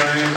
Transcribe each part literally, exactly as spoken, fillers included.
Brian.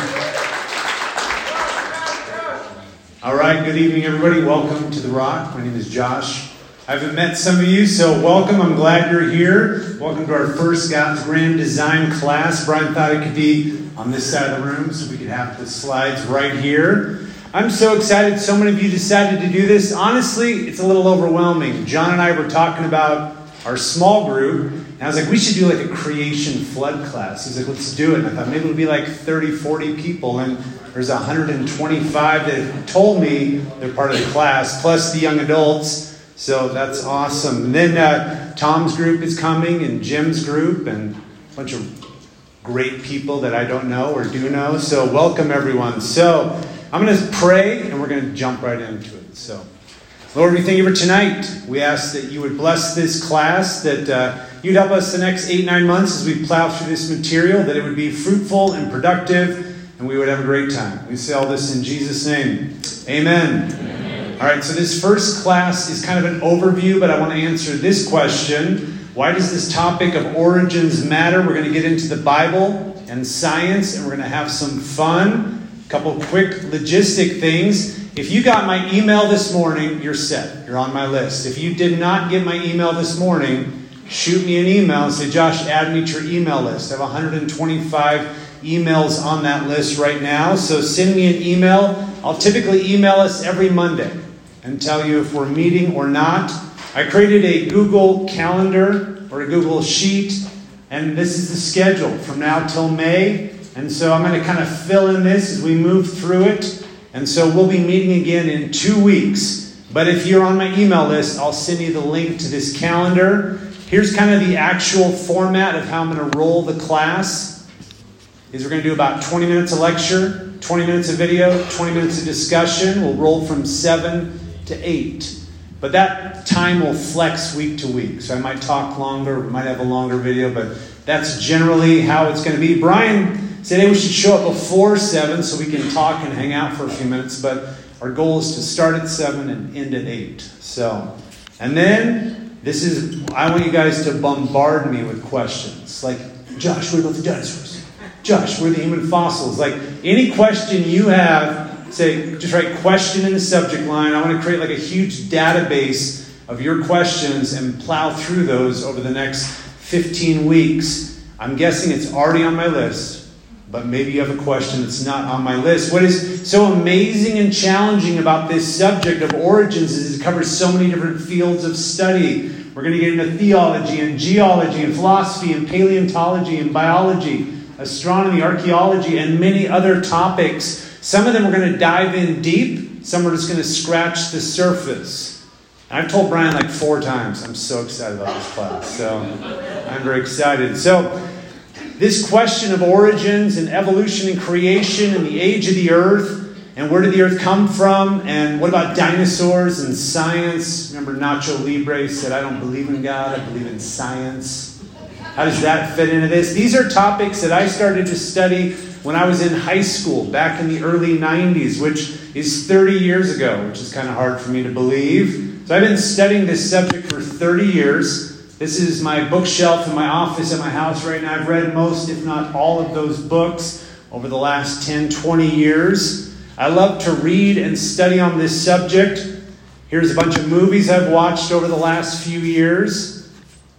All right, good evening, everybody. Welcome to The Rock. My name is Josh. I haven't met some of you, so welcome. I'm glad you're here. Welcome to our first God's Grand Design class. Brian thought it could be on this side of the room, so we could have the slides right here. I'm so excited so many of you decided to do this. Honestly, it's a little overwhelming. John and I were talking about our small group, and I was like, we should do like a creation flood class. He's like, let's do it. And I thought maybe it would be like thirty, forty people, and there's one hundred twenty-five that told me they're part of the class, plus the young adults. So that's awesome. And then uh, Tom's group is coming, and Jim's group, and a bunch of great people that I don't know or do know. So welcome, everyone. So I'm going to pray, and we're going to jump right into it. So, Lord, we thank you for tonight. We ask that you would bless this class, that uh, you'd help us the next eight, nine months as we plow through this material, that it would be fruitful and productive, and we would have a great time. We say all this in Jesus' name. Amen. Amen. All right, so this first class is kind of an overview, but I want to answer this question. Why does this topic of origins matter? We're going to get into the Bible and science, and we're going to have some fun. A couple quick logistic things. If you got my email this morning, you're set. You're on my list. If you did not get my email this morning, shoot me an email and say, Josh, add me to your email list. I have one hundred twenty-five emails on that list right now. So send me an email. I'll typically email us every Monday and tell you if we're meeting or not. I created a Google Calendar or a Google Sheet, and this is the schedule from now till May. And so I'm going to kind of fill in this as we move through it. And so we'll be meeting again in two weeks. But if you're on my email list, I'll send you the link to this calendar. Here's kind of the actual format of how I'm going to roll the class. Is we're going to do about twenty minutes of lecture, twenty minutes of video, twenty minutes of discussion. We'll roll from seven to eight. But that time will flex week to week. So I might talk longer, we might have a longer video, but that's generally how it's going to be. Brian said, hey, we should show up before seven so we can talk and hang out for a few minutes. But our goal is to start at seven and end at eight. So, and then this is, I want you guys to bombard me with questions. Like, Josh, what about the dinosaurs? Josh, where are the human fossils? Like, any question you have, say, just write question in the subject line. I want to create like a huge database of your questions and plow through those over the next fifteen weeks. I'm guessing it's already on my list. But maybe you have a question that's not on my list. What is so amazing and challenging about this subject of origins is it covers so many different fields of study. We're going to get into theology and geology and philosophy and paleontology and biology, astronomy, archaeology, and many other topics. Some of them we're going to dive in deep. Some are just going to scratch the surface. I've told Brian like four times, I'm so excited about this class. So I'm very excited. So this question of origins and evolution and creation and the age of the earth and where did the earth come from and what about dinosaurs and science? Remember Nacho Libre said, I don't believe in God, I believe in science. How does that fit into this? These are topics that I started to study when I was in high school back in the early nineties, which is thirty years ago, which is kind of hard for me to believe. So I've been studying this subject for thirty years. This is my bookshelf in my office at my house right now. I've read most, if not all, of those books over the last ten, twenty years. I love to read and study on this subject. Here's a bunch of movies I've watched over the last few years.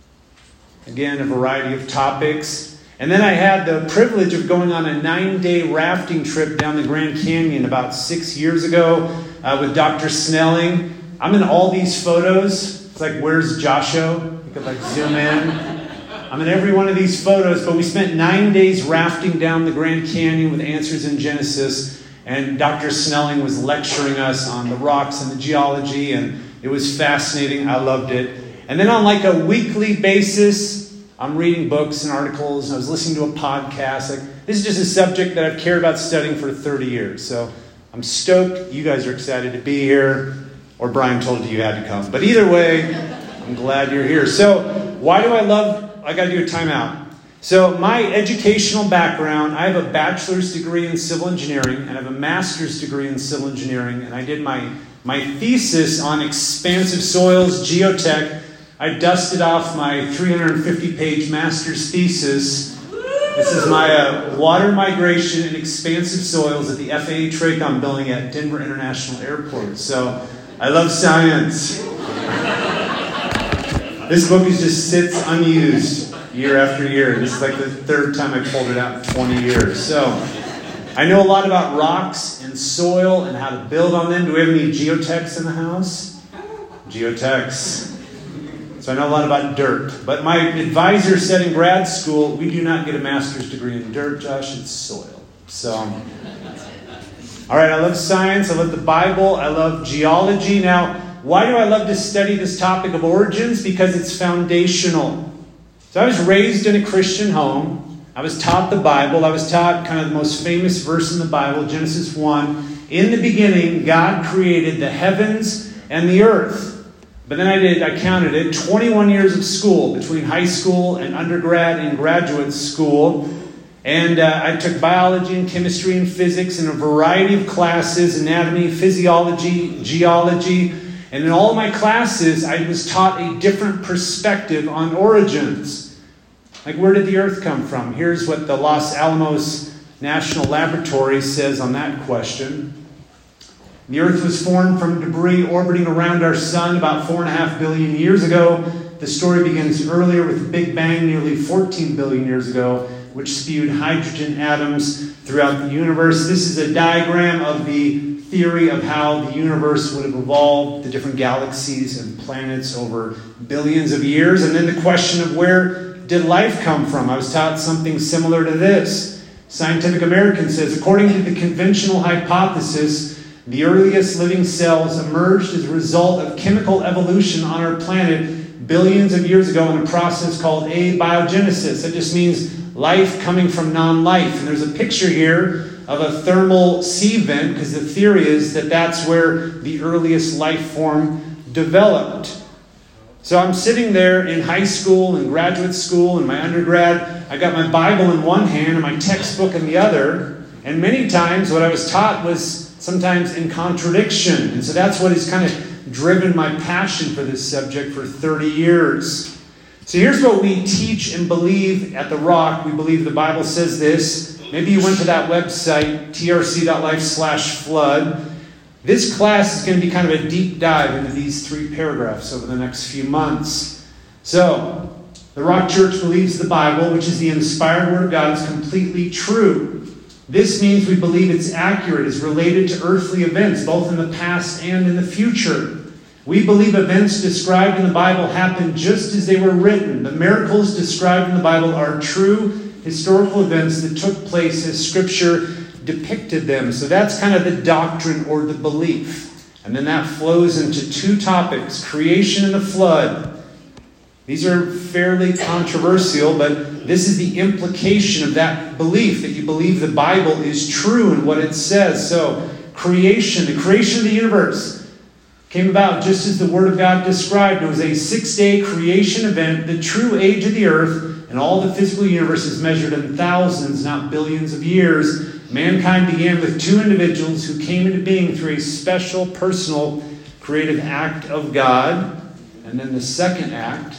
Again, a variety of topics. And then I had the privilege of going on a nine-day rafting trip down the Grand Canyon about six years ago uh, with Doctor Snelling. I'm in all these photos. It's like, where's Josho? Could like zoom in. I'm in every one of these photos, but we spent nine days rafting down the Grand Canyon with Answers in Genesis, and Doctor Snelling was lecturing us on the rocks and the geology, and it was fascinating. I loved it. And then on like a weekly basis, I'm reading books and articles, and I was listening to a podcast. Like, this is just a subject that I've cared about studying for thirty years. So I'm stoked you guys are excited to be here, or Brian told you you had to come. But either way, I'm glad you're here. So why do I love, I got to do a timeout. So my educational background, I have a bachelor's degree in civil engineering and I have a master's degree in civil engineering. And I did my, my thesis on expansive soils, geotech. I dusted off my three hundred fifty page master's thesis This is my uh, water migration in expansive soils at the F A A TRACON building at Denver International Airport. So I love science. This book is just sits unused year after year. This is like the third time I pulled it out in twenty years. So I know a lot about rocks and soil and how to build on them. Do we have any geotechs in the house? Geotechs. So I know a lot about dirt. But my advisor said in grad school, we do not get a master's degree in dirt, Josh. It's soil. So, all right, I love science. I love the Bible. I love geology. Now, why do I love to study this topic of origins? Because it's foundational. So I was raised in a Christian home. I was taught the Bible. I was taught kind of the most famous verse in the Bible, Genesis one. In the beginning, God created the heavens and the earth. But then I did, I counted it, twenty-one years of school, between high school and undergrad and graduate school. And uh, I took biology and chemistry and physics in a variety of classes, anatomy, physiology, geology. And in all of my classes, I was taught a different perspective on origins. Like, where did the earth come from? Here's what the Los Alamos National Laboratory says on that question. The earth was formed from debris orbiting around our sun about four and a half billion years ago. The story begins earlier with the Big Bang nearly fourteen billion years ago, which spewed hydrogen atoms throughout the universe. This is a diagram of the theory of how the universe would have evolved, the different galaxies and planets over billions of years. And then the question of where did life come from? I was taught something similar to this. Scientific American says, according to the conventional hypothesis, the earliest living cells emerged as a result of chemical evolution on our planet billions of years ago in a process called abiogenesis. That just means life coming from non-life. And there's a picture here of a thermal sea vent, because the theory is that that's where the earliest life form developed. So I'm sitting there in high school and graduate school and my undergrad. I got my Bible in one hand and my textbook in the other. And many times what I was taught was sometimes in contradiction. And so that's what has kind of driven my passion for this subject for thirty years. So here's what we teach and believe at The Rock. We believe the Bible says this. Maybe you went to that website, t r c dot life slash flood. This class is going to be kind of a deep dive into these three paragraphs over the next few months. So, the Rock Church believes the Bible, which is the inspired Word of God, is completely true. This means we believe it's accurate, is related to earthly events, both in the past and in the future. We believe events described in the Bible happened just as they were written. The miracles described in the Bible are true historical events that took place as Scripture depicted them. So that's kind of the doctrine or the belief. And then that flows into two topics, creation and the flood. These are fairly controversial, but this is the implication of that belief, that you believe the Bible is true in what it says. So, creation, the creation of the universe, came about just as the Word of God described. It was a six-day creation event. The true age of the earth and all the physical universe is measured in thousands, not billions of years. Mankind began with two individuals who came into being through a special, personal, creative act of God. And then the second act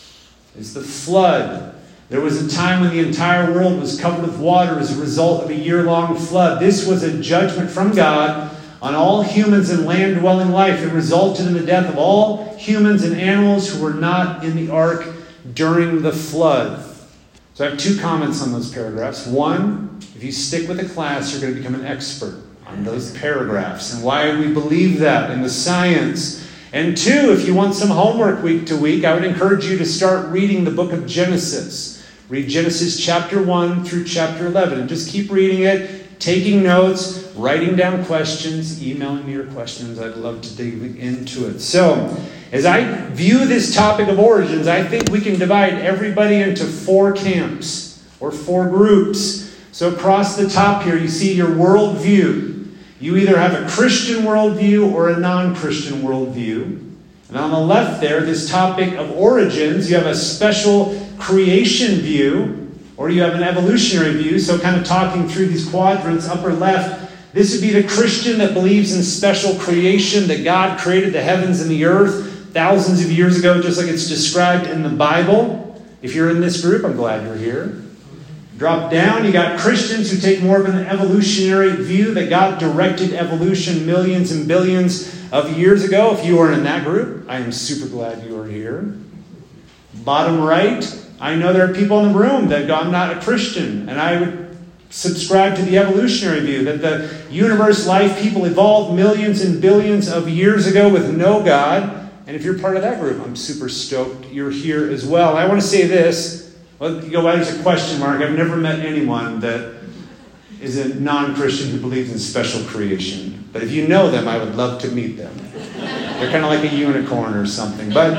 is the flood. There was a time when the entire world was covered with water as a result of a year-long flood. This was a judgment from God on all humans and land-dwelling life. It resulted in the death of all humans and animals who were not in the ark during the flood. So I have two comments on those paragraphs. One, if you stick with the class, you're going to become an expert on those paragraphs and why we believe that in the science. And two, if you want some homework week to week, I would encourage you to start reading the book of Genesis. Read Genesis chapter one through chapter eleven and just keep reading it, taking notes, writing down questions, emailing me your questions. I'd love to dig into it. So, as I view this topic of origins, I think we can divide everybody into four camps or four groups. So across the top here, you see your worldview. You either have a Christian worldview or a non-Christian worldview. And on the left there, this topic of origins, you have a special creation view, or you have an evolutionary view. So kind of talking through these quadrants, upper left, this would be the Christian that believes in special creation, that God created the heavens and the earth thousands of years ago, just like it's described in the Bible. If you're in this group, I'm glad you're here. Drop down, you got Christians who take more of an evolutionary view that God directed evolution millions and billions of years ago. If you are in that group, I am super glad you are here. Bottom right, I know there are people in the room that go, I'm not a Christian, and I would subscribe to the evolutionary view that the universe, life, people evolved millions and billions of years ago with no God. And if you're part of that group, I'm super stoked you're here as well. I want to say this. Well, you go, well, there's a question mark. I've never met anyone that is a non-Christian who believes in special creation. But if you know them, I would love to meet them. They're kind of like a unicorn or something. But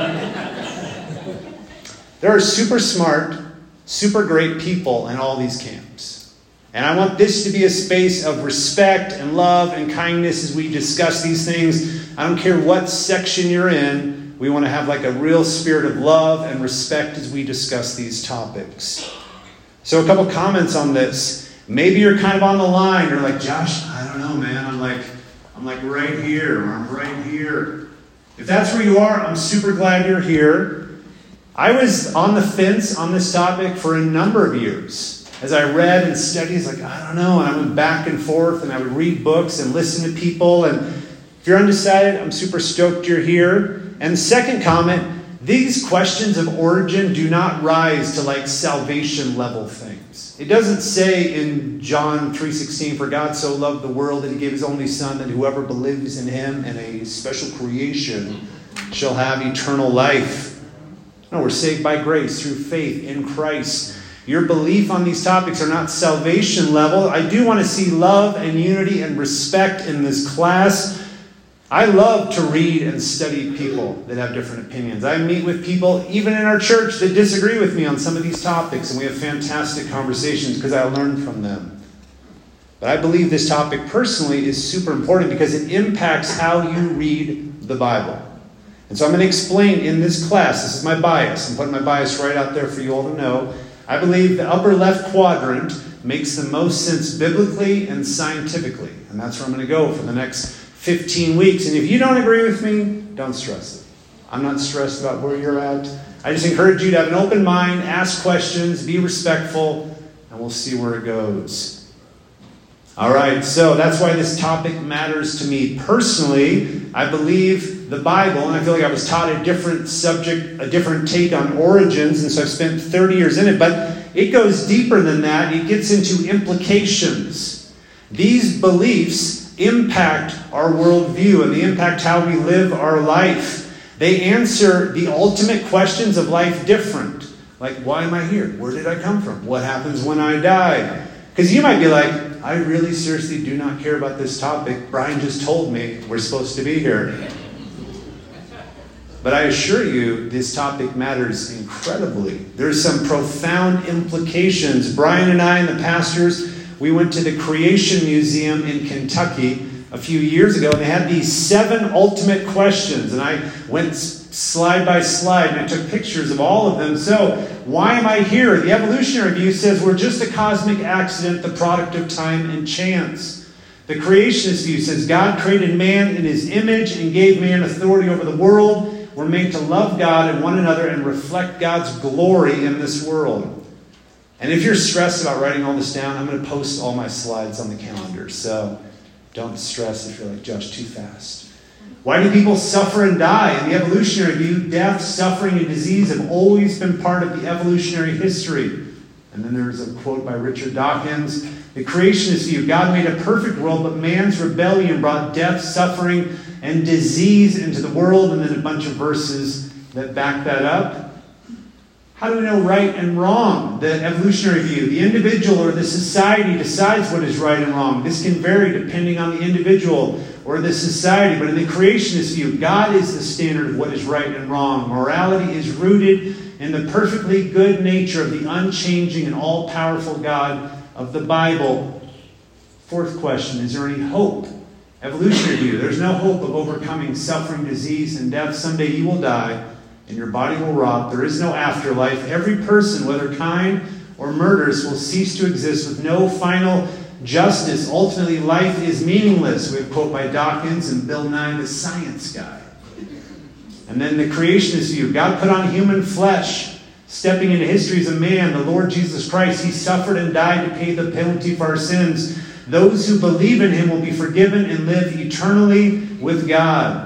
there are super smart, super great people in all these camps. And I want this to be a space of respect and love and kindness as we discuss these things. I don't care what section you're in. We want to have like a real spirit of love and respect as we discuss these topics. So a couple comments on this. Maybe you're kind of on the line. You're like, Josh, I don't know, man. I'm like, I'm like right here, or I'm right here. If that's where you are, I'm super glad you're here. I was on the fence on this topic for a number of years. As I read and studied, it's like, I don't know. And I went back and forth, and I would read books and listen to people. And if you're undecided, I'm super stoked you're here. And the second comment, these questions of origin do not rise to like salvation level things. It doesn't say in John three sixteen, for God so loved the world that he gave his only son, that whoever believes in him and a special creation shall have eternal life. No, we're saved by grace through faith in Christ. Your belief on these topics are not salvation level. I do want to see love and unity and respect in this class. I love to read and study people that have different opinions. I meet with people, even in our church, that disagree with me on some of these topics, and we have fantastic conversations because I learn from them. But I believe this topic personally is super important because it impacts how you read the Bible. And so I'm going to explain in this class, this is my bias. I'm putting my bias right out there for you all to know. I believe the upper left quadrant makes the most sense biblically and scientifically. And that's where I'm going to go for the next fifteen weeks. And if you don't agree with me, don't stress it. I'm not stressed about where you're at. I just encourage you to have an open mind, ask questions, be respectful, and we'll see where it goes. All right, so that's why this topic matters to me. Personally, I believe the Bible, and I feel like I was taught a different subject, a different take on origins, and so I've spent thirty years in it, but it goes deeper than that. It gets into implications. These beliefs impact our worldview and they impact how we live our life. They answer the ultimate questions of life different. Like, why am I here? Where did I come from? What happens when I die? Because you might be like, I really seriously do not care about this topic. Brian just told me we're supposed to be here. But I assure you, this topic matters incredibly. There's some profound implications. Brian and I and the pastors, we went to the Creation Museum in Kentucky a few years ago, and they had these seven ultimate questions. And I went slide by slide, and I took pictures of all of them. So, why am I here? The evolutionary view says we're just a cosmic accident, the product of time and chance. The creationist view says God created man in his image and gave man authority over the world. We're made to love God and one another and reflect God's glory in this world. And if you're stressed about writing all this down, I'm going to post all my slides on the calendar. So don't stress if you're like, Josh, too fast. Why do people suffer and die? In the evolutionary view, death, suffering, and disease have always been part of the evolutionary history. And then there's a quote by Richard Dawkins. The creationist view, God made a perfect world, but man's rebellion brought death, suffering, and disease into the world. And then a bunch of verses that back that up. How do we know right and wrong? The evolutionary view. The individual or the society decides what is right and wrong. This can vary depending on the individual or the society. But in the creationist view, God is the standard of what is right and wrong. Morality is rooted in the perfectly good nature of the unchanging and all-powerful God of the Bible. Fourth question, is there any hope? Evolutionary view. There's no hope of overcoming suffering, disease, and death. Someday you will die. And your body will rot. There is no afterlife. Every person, whether kind or murderous, will cease to exist with no final justice. Ultimately, life is meaningless. We have a quote by Dawkins and Bill Nye, the science guy. And then the creationist view. God put on human flesh, Stepping into history as a man, the Lord Jesus Christ, he suffered and died to pay the penalty for our sins. Those who believe in him will be forgiven and live eternally with God.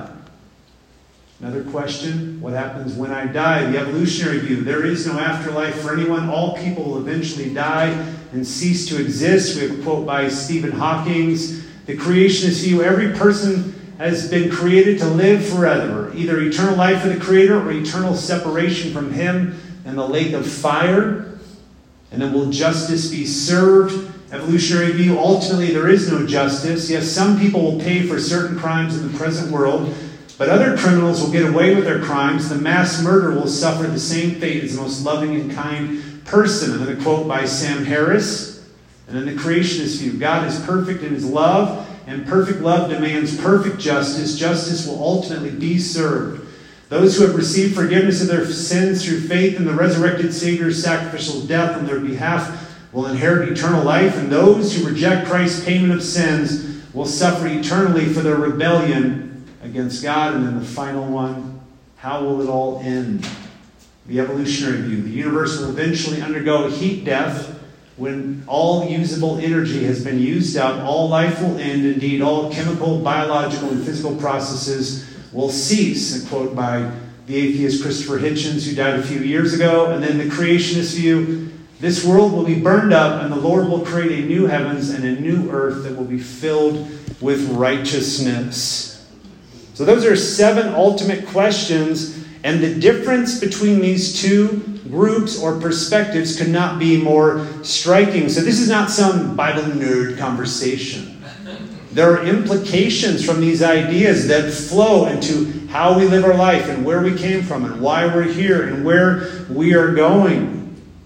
Another question, what happens when I die? The evolutionary view, there is no afterlife for anyone. All people will eventually die and cease to exist. We have a quote by Stephen Hawking. The creationist view, every person has been created to live forever, either eternal life with the Creator or eternal separation from him in the lake of fire. And then will justice be served? Evolutionary view, ultimately there is no justice. Yes, some people will pay for certain crimes in the present world, but other criminals will get away with their crimes. The mass murderer will suffer the same fate as the most loving and kind person. And then a quote by Sam Harris. And then the creationist view, God is perfect in his love, and perfect love demands perfect justice. Justice will ultimately be served. Those who have received forgiveness of their sins through faith in the resurrected Savior's sacrificial death on their behalf will inherit eternal life, and those who reject Christ's payment of sins will suffer eternally for their rebellion against God. And then the final one, how will it all end? The evolutionary view. The universe will eventually undergo a heat death. When all usable energy has been used out, all life will end. Indeed, all chemical, biological, and physical processes will cease. A quote by the atheist Christopher Hitchens, who died a few years ago. And then the creationist view, this world will be burned up, and the Lord will create a new heavens and a new earth that will be filled with righteousness. So those are seven ultimate questions, and the difference between these two groups or perspectives could not be more striking. So this is not some Bible nerd conversation. There are implications from these ideas that flow into how we live our life and where we came from and why we're here and where we are going.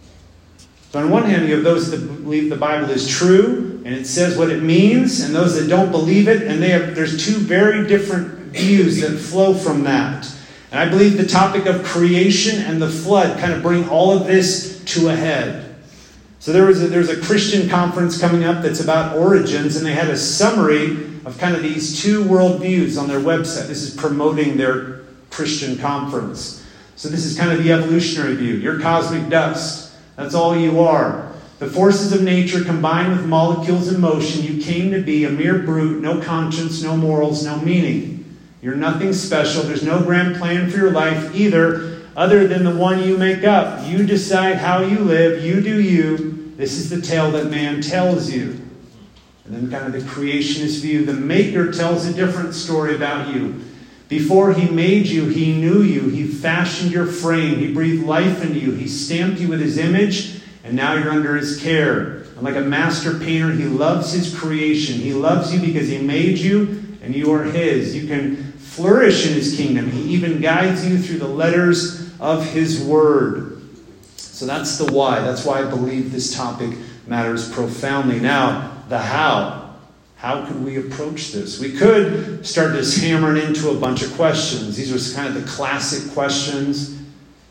So on one hand, you have those that believe the Bible is true and it says what it means, and those that don't believe it, and they have, there's two very different views that flow from that. And I believe the topic of creation and the flood kind of bring all of this to a head. So there was a, there's a Christian conference coming up that's about origins, and they had a summary of kind of these two worldviews on their website. This is promoting their Christian conference. So this is kind of the evolutionary view. You're cosmic dust. That's all you are. The forces of nature combined with molecules in motion, you came to be a mere brute, no conscience, no morals, no meaning. You're nothing special. There's no grand plan for your life either, other than the one you make up. You decide how you live. You do you. This is the tale that man tells you. And then kind of the creationist view. The Maker tells a different story about you. Before he made you, he knew you. He fashioned your frame. He breathed life into you. He stamped you with his image, and now you're under his care. And like a master painter, he loves his creation. He loves you because he made you, and you are his. You can flourish in his kingdom. He even guides you through the letters of his word. So that's the why. That's why I believe this topic matters profoundly. Now, the how. How could we approach this? We could start just hammering into a bunch of questions. These are kind of the classic questions.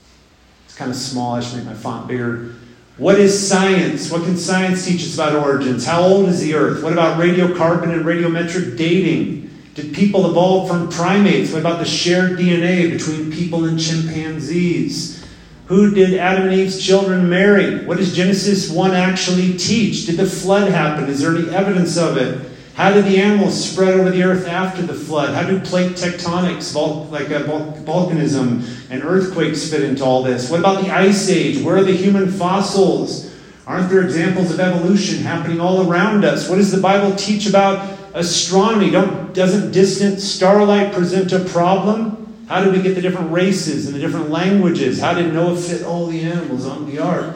It's kind of small. I should make my font bigger. What is science? What can science teach us about origins? How old is the earth? What about radiocarbon and radiometric dating? Did people evolve from primates? What about the shared D N A between people and chimpanzees? Who did Adam and Eve's children marry? What does Genesis one actually teach? Did the flood happen? Is there any evidence of it? How did the animals spread over the earth after the flood? How do plate tectonics, vol- like a vol- volcanism and earthquakes fit into all this? What about the Ice Age? Where are the human fossils? Aren't there examples of evolution happening all around us? What does the Bible teach about astronomy? Don't, doesn't distant starlight present a problem? How did we get the different races and the different languages? How did Noah fit all the animals on the ark?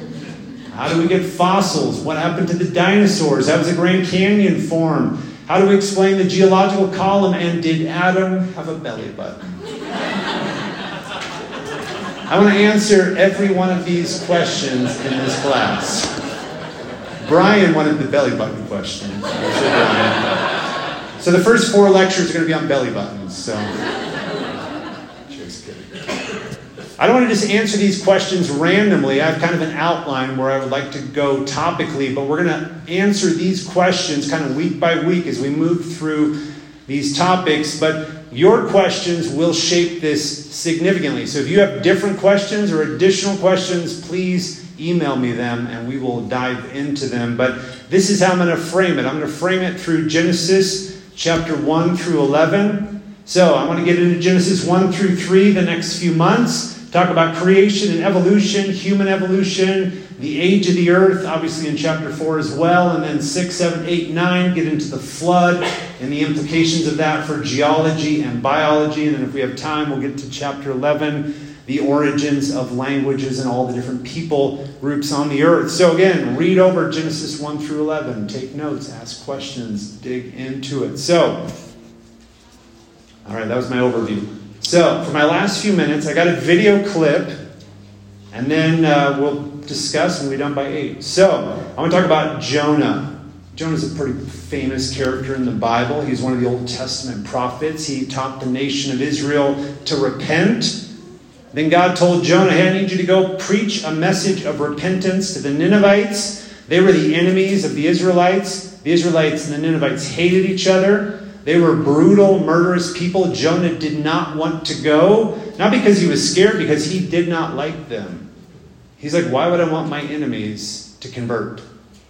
How do we get fossils? What happened to the dinosaurs? How was the Grand Canyon formed? How do we explain the geological column? And did Adam have a belly button? I want to answer every one of these questions in this class. Brian wanted the belly button question. So the first four lectures are going to be on belly buttons. So, just kidding. I don't want to just answer these questions randomly. I have kind of an outline where I would like to go topically, but we're going to answer these questions kind of week by week as we move through these topics. But your questions will shape this significantly. So if you have different questions or additional questions, please email me them and we will dive into them. But this is how I'm going to frame it. I'm going to frame it through Genesis chapter one through eleven. So I want to get into Genesis one through three the next few months. Talk about creation and evolution, human evolution, the age of the earth, obviously in chapter four as well. And then six, seven, eight, nine, get into the flood and the implications of that for geology and biology. And then if we have time, we'll get to chapter eleven. The origins of languages and all the different people groups on the earth. So again, read over Genesis one through eleven. Take notes, ask questions, dig into it. So, all right, that was my overview. So, for my last few minutes, I got a video clip, and then uh, we'll discuss and we'll be done by eight. So, I want to talk about Jonah. Jonah's a pretty famous character in the Bible. He's one of the Old Testament prophets. He taught the nation of Israel to repent. Then God told Jonah, hey, I need you to go preach a message of repentance to the Ninevites. They were the enemies of the Israelites. The Israelites and the Ninevites hated each other. They were brutal, murderous people. Jonah did not want to go. Not because he was scared, because he did not like them. He's like, why would I want my enemies to convert?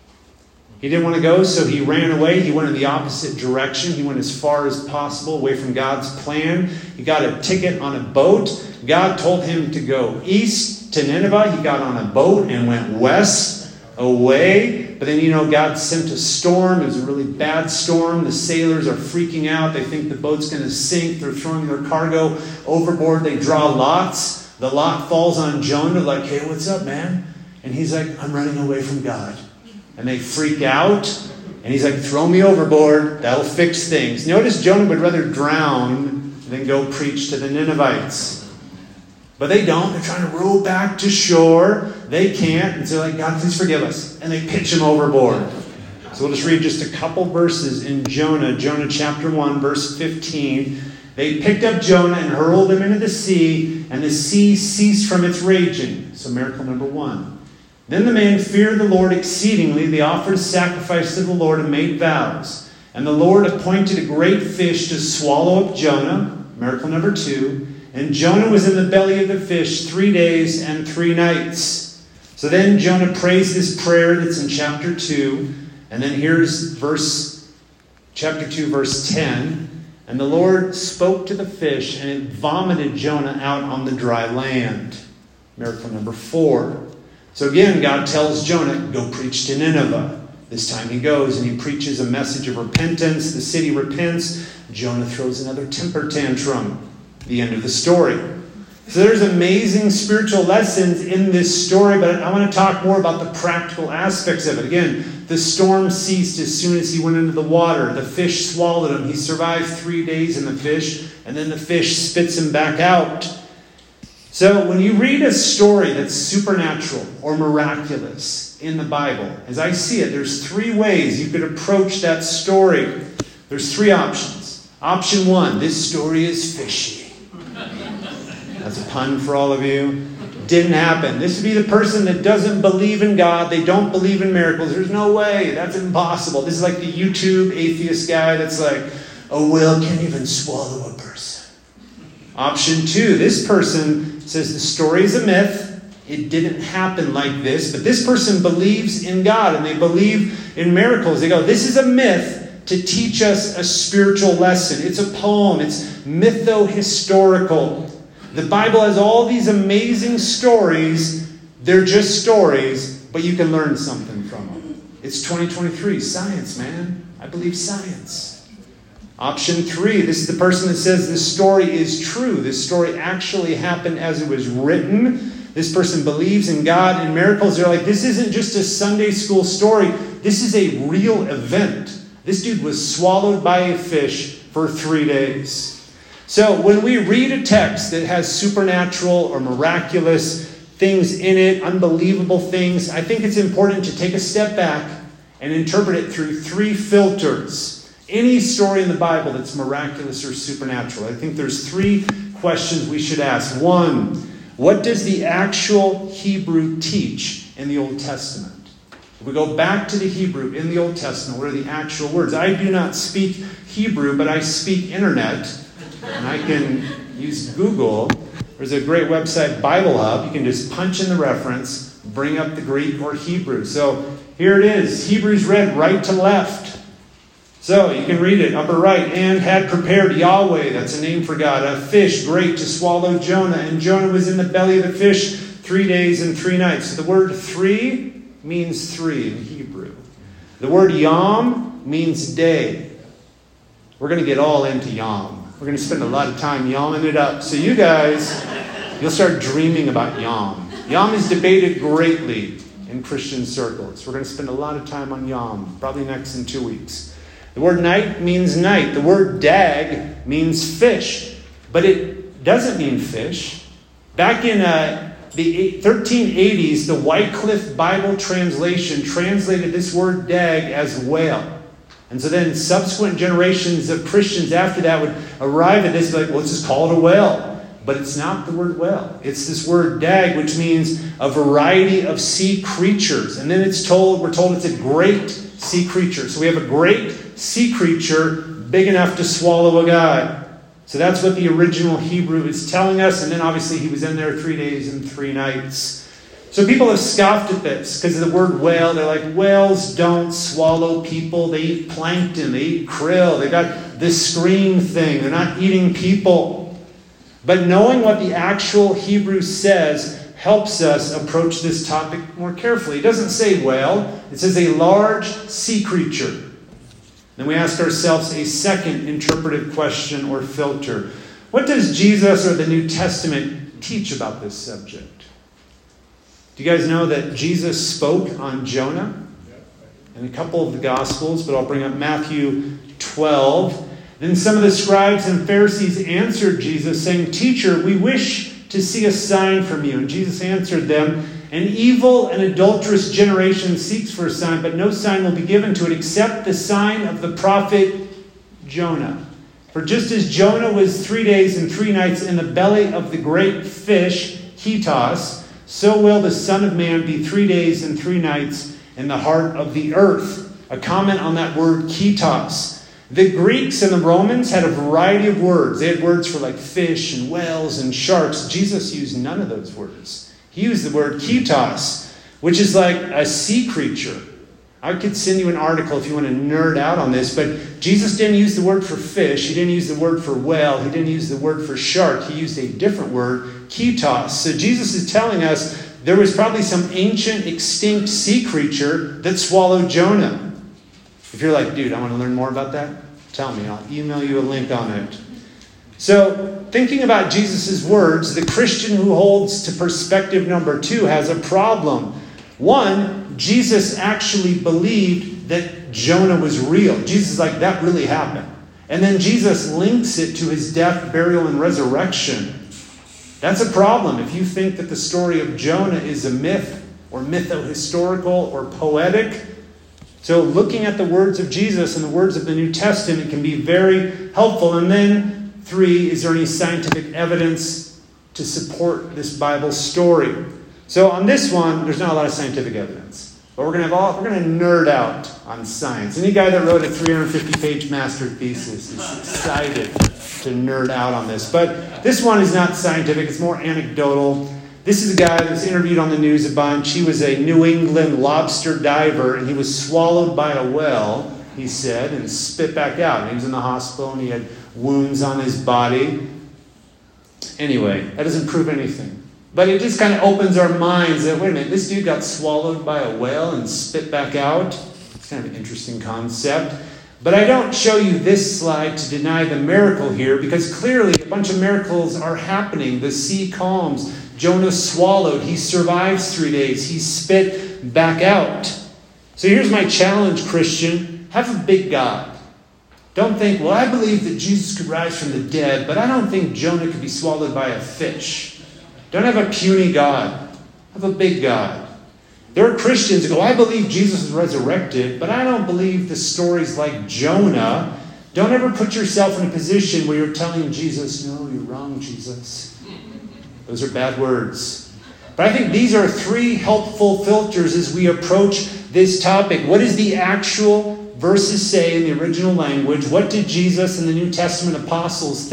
He didn't want to go, so he ran away. He went in the opposite direction. He went as far as possible away from God's plan. He got a ticket on a boat. God told him to go east to Nineveh. He got on a boat and went west away. But then, you know, God sent a storm. It was a really bad storm. The sailors are freaking out. They think the boat's going to sink. They're throwing their cargo overboard. They draw lots. The lot falls on Jonah, like, hey, what's up, man? And he's like, I'm running away from God. And they freak out. And he's like, throw me overboard. That'll fix things. Notice Jonah would rather drown than go preach to the Ninevites. But they don't. They're trying to row back to shore. They can't. And so they're like, God, please forgive us. And they pitch him overboard. So we'll just read just a couple verses in Jonah. Jonah chapter one, verse fifteen. They picked up Jonah and hurled him into the sea, and the sea ceased from its raging. So miracle number one. Then the man feared the Lord exceedingly. They offered sacrifice to the Lord and made vows. And the Lord appointed a great fish to swallow up Jonah. Miracle number two. And Jonah was in the belly of the fish three days and three nights. So then Jonah prays this prayer that's in chapter two. And then here's verse, chapter two, verse ten. And the Lord spoke to the fish, and it vomited Jonah out on the dry land. Miracle number four. So again, God tells Jonah, go preach to Nineveh. This time he goes and he preaches a message of repentance. The city repents. Jonah throws another temper tantrum. The end of the story. So there's amazing spiritual lessons in this story, but I want to talk more about the practical aspects of it. Again, the storm ceased as soon as he went into the water. The fish swallowed him. He survived three days in the fish, and then the fish spits him back out. So when you read a story that's supernatural or miraculous in the Bible, as I see it, there's three ways you could approach that story. There's three options. Option one, this story is fishy. That's a pun for all of you. Didn't happen. This would be the person that doesn't believe in God. They don't believe in miracles. There's no way. That's impossible. This is like the YouTube atheist guy that's like, a whale can't even swallow a person. Option two, this person says the story is a myth. It didn't happen like this. But this person believes in God and they believe in miracles. They go, this is a myth to teach us a spiritual lesson. It's a poem. It's mytho-historical. The Bible has all these amazing stories. They're just stories, but you can learn something from them. It's twenty twenty-three. Science, man. I believe science. Option three, this is the person that says this story is true. This story actually happened as it was written. This person believes in God and miracles. They're like, this isn't just a Sunday school story. This is a real event. This dude was swallowed by a fish for three days. So when we read a text that has supernatural or miraculous things in it, unbelievable things, I think it's important to take a step back and interpret it through three filters. Any story in the Bible that's miraculous or supernatural, I think there's three questions we should ask. One, what does the actual Hebrew teach in the Old Testament? If we go back to the Hebrew in the Old Testament, what are the actual words? I do not speak Hebrew, but I speak internet. and I can use Google. There's a great website, Bible Hub. You can just punch in the reference, bring up the Greek or Hebrew. So here it is. Hebrews read right to left. So you can read it, upper right. And had prepared Yahweh, that's a name for God, a fish great to swallow Jonah. And Jonah was in the belly of the fish three days and three nights. So the word three means three in Hebrew. The word yom means day. We're going to get all into yom. We're going to spend a lot of time yamming it up. So you guys, you'll start dreaming about yom. Yom is debated greatly in Christian circles. We're going to spend a lot of time on yom, probably next in two weeks. The word night means night. The word dag means fish. But it doesn't mean fish. Back in uh, the thirteen eighties, the Wycliffe Bible translation translated this word dag as whale. And so then subsequent generations of Christians after that would arrive at this, like, well, let's just call it a whale. But it's not the word whale. It's this word dag, which means a variety of sea creatures. And then it's told, we're told it's a great sea creature. So we have a great sea creature big enough to swallow a guy. So that's what the original Hebrew is telling us. And then obviously he was in there three days and three nights. So people have scoffed at this because of the word whale. They're like, whales don't swallow people. They eat plankton. They eat krill. They got this scream thing. They're not eating people. But knowing what the actual Hebrew says helps us approach this topic more carefully. It doesn't say whale. It says a large sea creature. Then we ask ourselves a second interpretive question or filter. What does Jesus or the New Testament teach about this subject? Do you guys know that Jesus spoke on Jonah? In a couple of the Gospels, but I'll bring up Matthew twelve. Then some of the scribes and Pharisees answered Jesus, saying, Teacher, we wish to see a sign from you. And Jesus answered them, An evil and adulterous generation seeks for a sign, but no sign will be given to it except the sign of the prophet Jonah. For just as Jonah was three days and three nights in the belly of the great fish, Ketos, so will the Son of Man be three days and three nights in the heart of the earth. A comment on that word Ketos. The Greeks and the Romans had a variety of words. They had words for like fish and whales and sharks. Jesus used none of those words. He used the word Ketos, which is like a sea creature. I could send you an article if you want to nerd out on this, but Jesus didn't use the word for fish. He didn't use the word for whale. He didn't use the word for shark. He used a different word, Ketos. So Jesus is telling us there was probably some ancient extinct sea creature that swallowed Jonah. If you're like, dude, I want to learn more about that, tell me. I'll email you a link on it. So, thinking about Jesus' words, the Christian who holds to perspective number two has a problem. One, Jesus actually believed that Jonah was real. Jesus is like, that really happened. And then Jesus links it to his death, burial, and resurrection. That's a problem if you think that the story of Jonah is a myth or mytho-historical or poetic. So looking at the words of Jesus and the words of the New Testament can be very helpful. And then, three, is there any scientific evidence to support this Bible story? So on this one, there's not a lot of scientific evidence. But we're going to have all, we're going to nerd out on science. Any guy that wrote a three hundred fifty page master thesis is excited to nerd out on this. But this one is not scientific. It's more anecdotal. This is a guy that was interviewed on the news a bunch. He was a New England lobster diver, and he was swallowed by a whale, he said, and spit back out. And he was in the hospital, and he had wounds on his body. Anyway, that doesn't prove anything. But it just kind of opens our minds that, wait a minute, this dude got swallowed by a whale and spit back out. It's kind of an interesting concept. But I don't show you this slide to deny the miracle here, because clearly a bunch of miracles are happening. The sea calms. Jonah swallowed. He survives three days. He spit back out. So here's my challenge, Christian. Have a big God. Don't think, well, I believe that Jesus could rise from the dead, but I don't think Jonah could be swallowed by a fish. Don't have a puny God. Have a big God. There are Christians who go, I believe Jesus is resurrected, but I don't believe the stories like Jonah. Don't ever put yourself in a position where you're telling Jesus, no, you're wrong, Jesus. Those are bad words. But I think these are three helpful filters as we approach this topic. What does the actual verses say in the original language? What did Jesus and the New Testament apostles think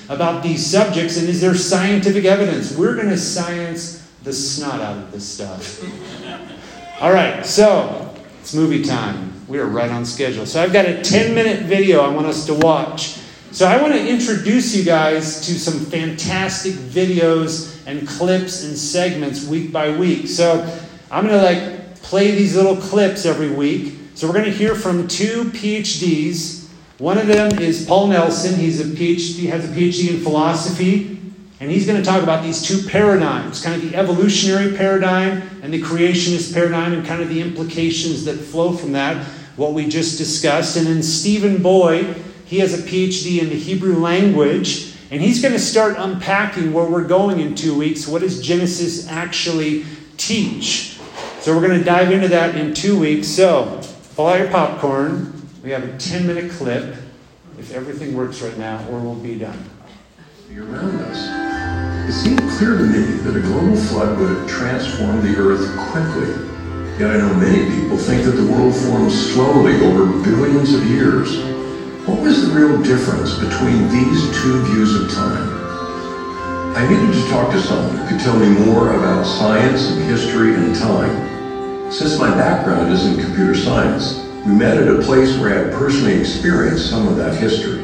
about these subjects, and is there scientific evidence? We're going to science the snot out of this stuff. All right, so it's movie time. We are right on schedule. So I've got a ten-minute video I want us to watch. So I want to introduce you guys to some fantastic videos and clips and segments week by week. So I'm going to like play these little clips every week. So we're going to hear from two P H Ds. One of them is Paul Nelson. He's a P H D, has a P H D in philosophy. And he's going to talk about these two paradigms, kind of the evolutionary paradigm and the creationist paradigm, and kind of the implications that flow from that, what we just discussed. And then Stephen Boyd, he has a P H D in the Hebrew language, and he's going to start unpacking where we're going in two weeks. What does Genesis actually teach? So we're going to dive into that in two weeks. So pull out your popcorn. We have a ten-minute clip, if everything works right now, or we'll be done. Around us, it seemed clear to me that a global flood would have transformed the earth quickly. Yet I know many people think that the world formed slowly over billions of years. What was the real difference between these two views of time? I needed to talk to someone who could tell me more about science and history and time. Since my background is in computer science, we met at a place where I had personally experienced some of that history.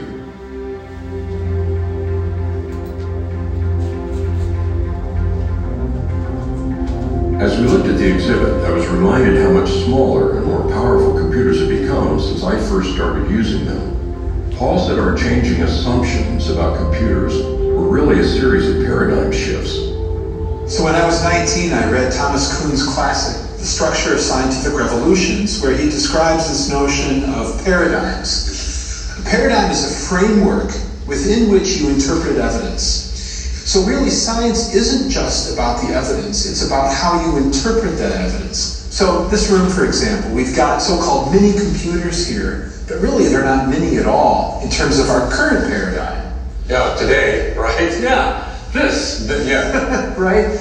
As we looked at the exhibit, I was reminded how much smaller and more powerful computers have become since I first started using them. Paul said our changing assumptions about computers were really a series of paradigm shifts. So when I was nineteen, I read Thomas Kuhn's classic, The Structure of Scientific Revolutions, where he describes this notion of paradigms. A paradigm is a framework within which you interpret evidence. So really, science isn't just about the evidence, it's about how you interpret that evidence. So this room, for example, we've got so-called mini computers here, but really they're not mini at all in terms of our current paradigm. Yeah, today, right? Yeah, this, the, yeah. Right?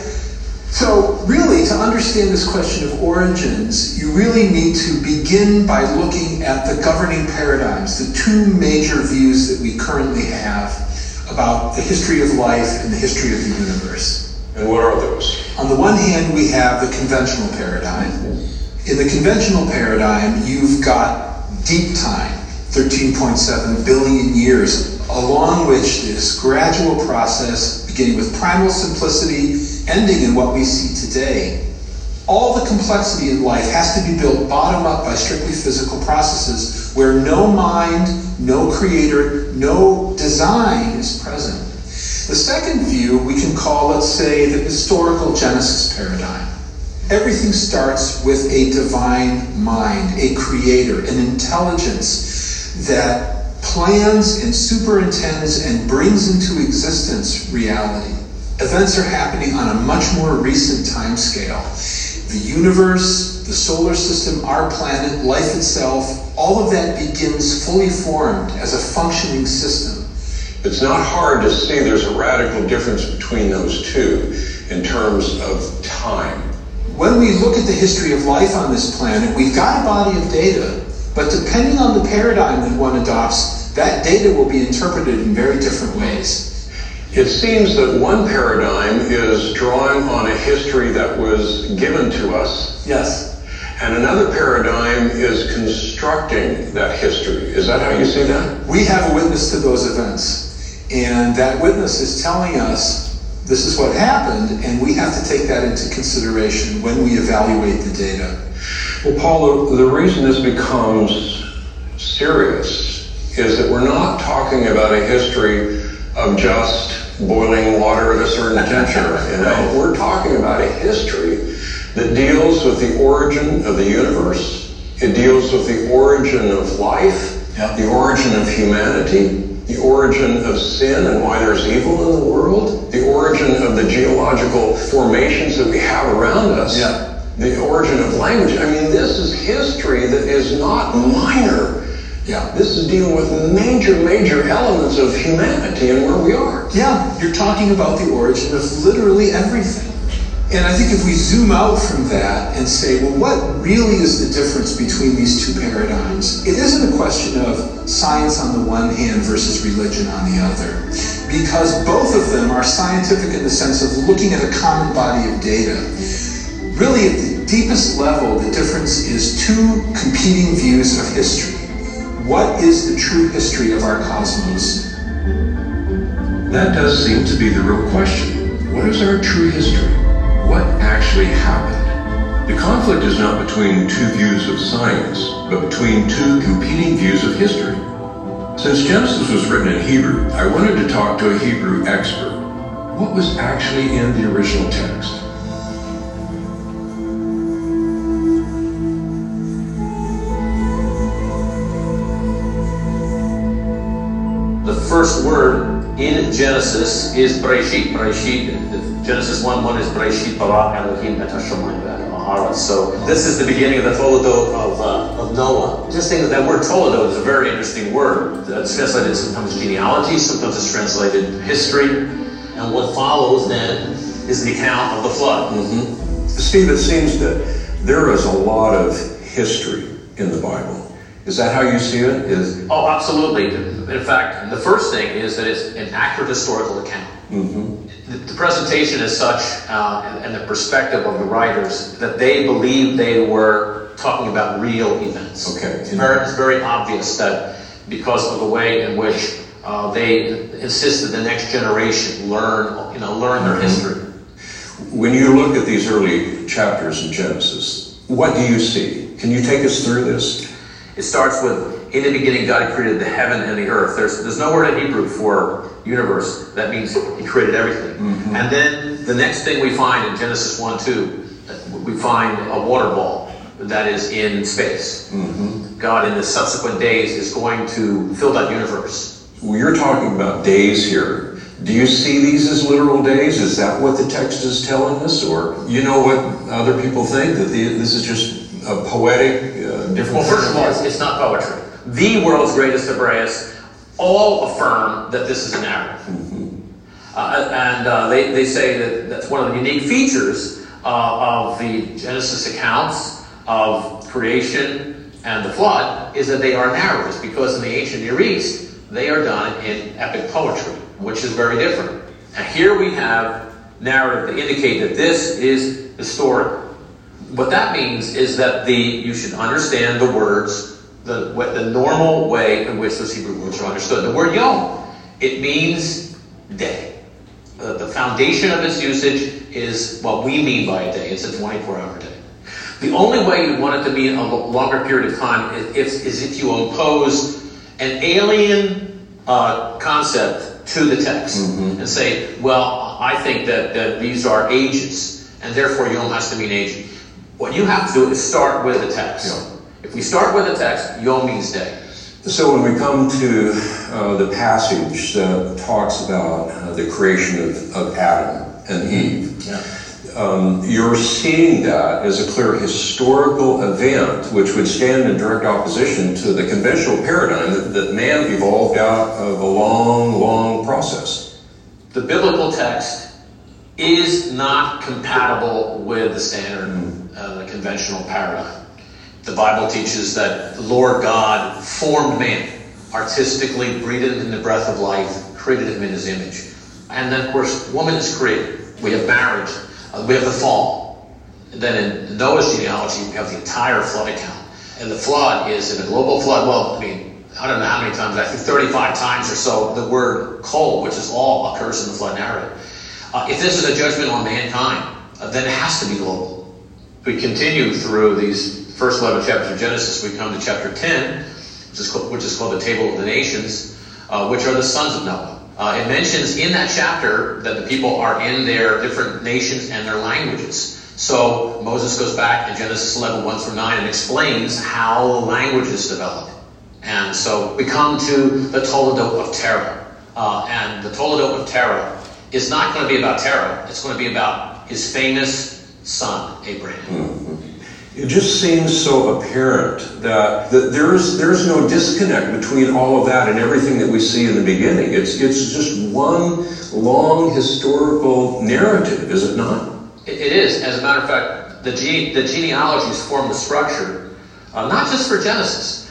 So really, to understand this question of origins, you really need to begin by looking at the governing paradigms, the two major views that we currently have about the history of life and the history of the universe. And what are those? On the one hand, we have the conventional paradigm. In the conventional paradigm, you've got deep time, thirteen point seven billion years, along which this gradual process, beginning with primal simplicity, ending in what we see today. All the complexity in life has to be built bottom up by strictly physical processes where no mind, no creator, no design is present. The second view we can call, let's say, the historical Genesis paradigm. Everything starts with a divine mind, a creator, an intelligence that plans and superintends and brings into existence reality. Events are happening on a much more recent time scale. The universe, the solar system, our planet, life itself, all of that begins fully formed as a functioning system. It's not hard to see there's a radical difference between those two in terms of time. When we look at the history of life on this planet, we've got a body of data, but depending on the paradigm that one adopts, that data will be interpreted in very different ways. It seems that one paradigm is drawing on a history that was given to us. Yes. And another paradigm is constructing that history. Is that how you see that? We have a witness to those events. And that witness is telling us this is what happened, and we have to take that into consideration when we evaluate the data. Well, Paul, the, the reason this becomes serious is that we're not talking about a history of just boiling water at a certain temperature. You know, we're talking about a history that deals with the origin of the universe. It deals with the origin of life, yep. the origin of humanity, the origin of sin and why there's evil in the world, the origin of the geological formations that we have around us, yep. the origin of language. I mean, this is history that is not minor. Yeah. This is dealing with major, major elements of humanity and where we are. Yeah, you're talking about the origin of literally everything. And I think if we zoom out from that and say, well, what really is the difference between these two paradigms? It isn't a question of science on the one hand versus religion on the other. because both of them are scientific in the sense of looking at a common body of data. Really, at the deepest level, the difference is two competing views of history. What is the true history of our cosmos? That does seem to be the real question. What is our true history? What actually happened? The conflict is not between two views of science, but between two competing views of history. Since Genesis was written in Hebrew, I wanted to talk to a Hebrew expert. What was actually in the original text? The first word in Genesis is Bereshit. Bereshit, Genesis one one is Bereshit bara Elohim et hashamayim v'haaretz. So this is the beginning of the Toledot of, uh, of Noah. Interesting that that word Toledot is a very interesting word. It's translated sometimes genealogy, sometimes it's translated history. And what follows then is the account of the flood. Mm-hmm. Steve, it seems that there is a lot of history in the Bible. Is that how you see it? Is Oh, absolutely. In fact, the first thing is that it's an accurate historical account. mm-hmm. The, the presentation is such, uh, and, and the perspective of the writers, that they believed they were talking about real events. Okay. It's very, it's very obvious that because of the way in which uh, they insisted the next generation learn, you know, learn their history. When you look at these early chapters in Genesis, what do you see? Can you take us through this? It starts with, in the beginning God created the heaven and the earth. There's, there's no word in Hebrew for universe. That means he created everything. Mm-hmm. And then the next thing we find in Genesis one two, we find a water ball that is in space. Mm-hmm. God in the subsequent days is going to fill that universe. Well, you're talking about days here. Do you see these as literal days? Is that what the text is telling us? Or you know what other people think? That the, this is just a poetic, uh, different... Well, first of all, it's, it's not poetry. The world's greatest Hebraists all affirm that this is a narrative. Mm-hmm. Uh, and uh, they, they say that that's one of the unique features uh, of the Genesis accounts of creation and the flood is that they are narratives, because in the ancient Near East, they are done in epic poetry, which is very different. And here we have narrative that indicate that this is historic. What that means is that the you should understand the words, the, the normal way in which those Hebrew words are understood. The word yom, it means day. Uh, the foundation of its usage is what we mean by a day. It's a twenty-four hour day. The only way you want it to mean a longer period of time is if, is if you impose an alien uh, concept to the text. Mm-hmm. And say, well, I think that, that these are ages, and therefore yom has to mean age. What you have to do is start with the text. Yeah. If we start with the text, yom means day. So when we come to uh, the passage that talks about uh, the creation of, of Adam and Eve, yeah. um, you're seeing that as a clear historical event which would stand in direct opposition to the conventional paradigm that, that man evolved out of a long, long process. The biblical text is not compatible with the standard, mm. uh, the conventional paradigm. The Bible teaches that the Lord God formed man, artistically breathed in the breath of life, created him in his image. And then, of course, woman is created. We have marriage. Uh, we have the fall. And then in Noah's genealogy, we have the entire flood account. And the flood is in a global flood. Well, I mean, I don't know how many times, I think thirty-five times or so, the word kol, which is all, occurs in the flood narrative. Uh, if this is a judgment on mankind, uh, then it has to be global. We continue through these first eleven chapters of Genesis. We come to chapter ten, which is called, which is called the Table of the Nations, uh, which are the sons of Noah. Uh, it mentions in that chapter that the people are in their different nations and their languages. So Moses goes back in Genesis eleven, one through nine and explains how the languages develop. And so we come to the Toledot of Terah. Uh, and the Toledot of Terah is not going to be about Terah. It's going to be about his famous son, Abraham. Mm-hmm. It just seems so apparent that, that there's there's no disconnect between all of that and everything that we see in the beginning. It's it's just one long historical narrative, is it not? It, it is. As a matter of fact, the, gene, the genealogies form the structure, uh, not just for Genesis,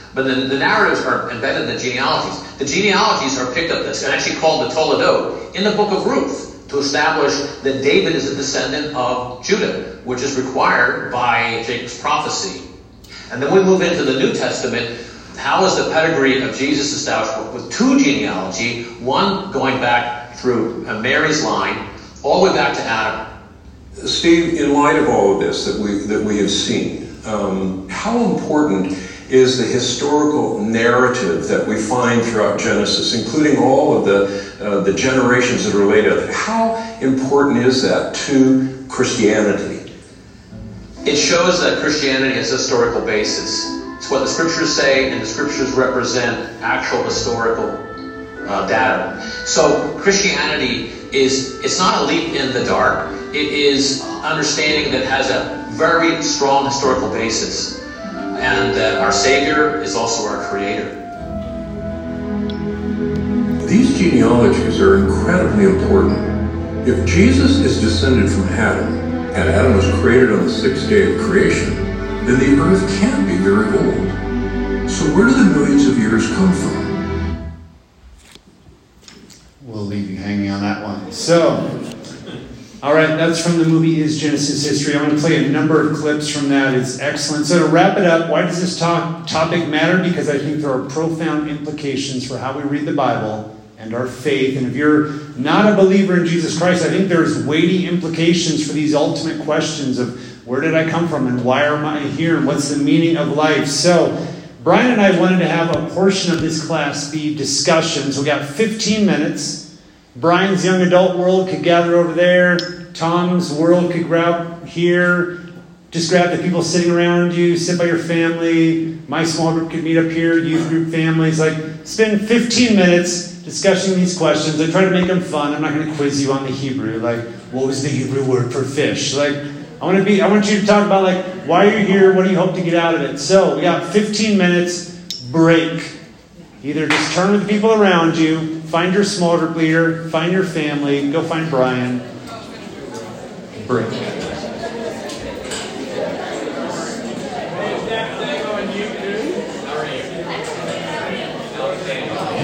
But the, the narratives are embedded in the genealogies. The genealogies are picked up, that's actually called the Toledot, in the book of Ruth, to establish that David is a descendant of Judah, which is required by Jacob's prophecy. And then we move into the New Testament. How is the pedigree of Jesus established? With two genealogy, one going back through Mary's line, all the way back to Adam. Steve, in light of all of this that we that we have seen, um, how important is the historical narrative that we find throughout Genesis, including all of the uh, the generations that are related? How important is that to Christianity? It shows that Christianity has a historical basis. It's what the scriptures say, and the scriptures represent actual historical uh, data. So Christianity is, it's not a leap in the dark. It is understanding that has a very strong historical basis, and that our Savior is also our Creator. These genealogies are incredibly important. If Jesus is descended from Adam, and Adam was created on the sixth day of creation, then the earth can't be very old. So where do the millions of years come from? We'll leave you hanging on that one. So, all right, that's from the movie Is Genesis History. I'm going to play a number of clips from that. It's excellent. So to wrap it up, why does this talk, topic matter? Because I think there are profound implications for how we read the Bible and our faith. And if you're not a believer in Jesus Christ, I think there's weighty implications for these ultimate questions of where did I come from and why am I here and what's the meaning of life? So Brian and I wanted to have a portion of this class be discussion. So we got fifteen minutes. Brian's young adult world could gather over there. Tom's world could grab here. Just grab the people sitting around you. Sit by your family. My small group could meet up here. Youth group families. Like, spend fifteen minutes discussing these questions. I try to make them fun. I'm not going to quiz you on the Hebrew. Like, what was the Hebrew word for fish? Like, I want to be. I want you to talk about, like, why are you here? What do you hope to get out of it? So we got fifteen minutes. Break. Either just turn with the people around you, find your small group leader, find your family, go find Brian. Break.